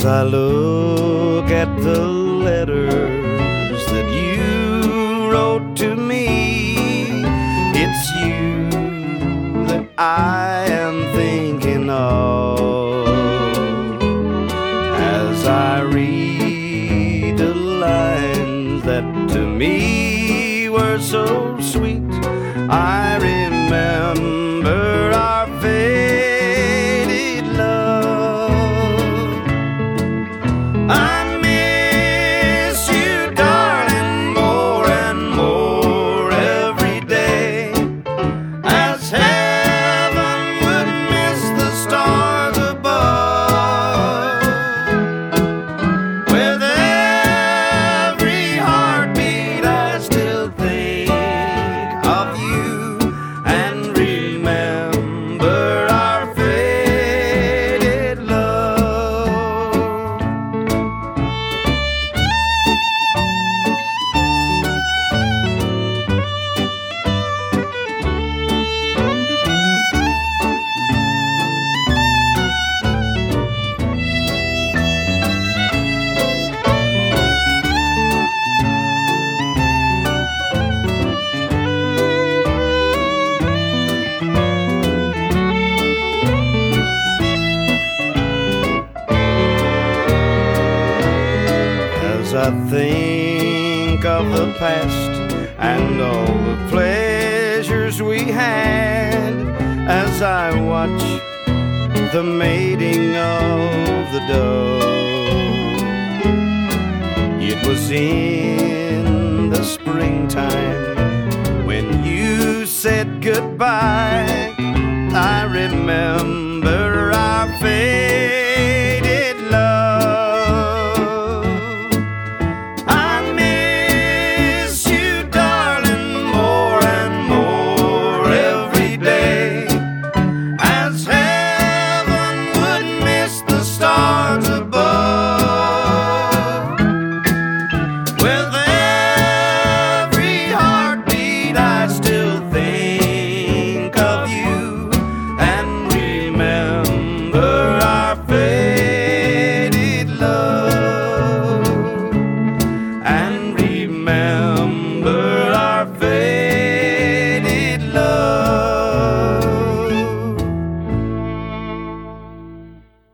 As I look at the letters that you wrote to me, it's you that I am thinking of. As I read the lines that to me were so sweet, I remember our faded love. I miss you, darling, more and more every day, as heaven would miss the stars above. With every heartbeat I still think of you and remember our faded love. As I think of the past and all the pleasures we had, as I watch the mating of the dove, it was in the springtime when you said goodbye. I remember our faded love. I miss you, darling, more and more every day, as heaven would miss the stars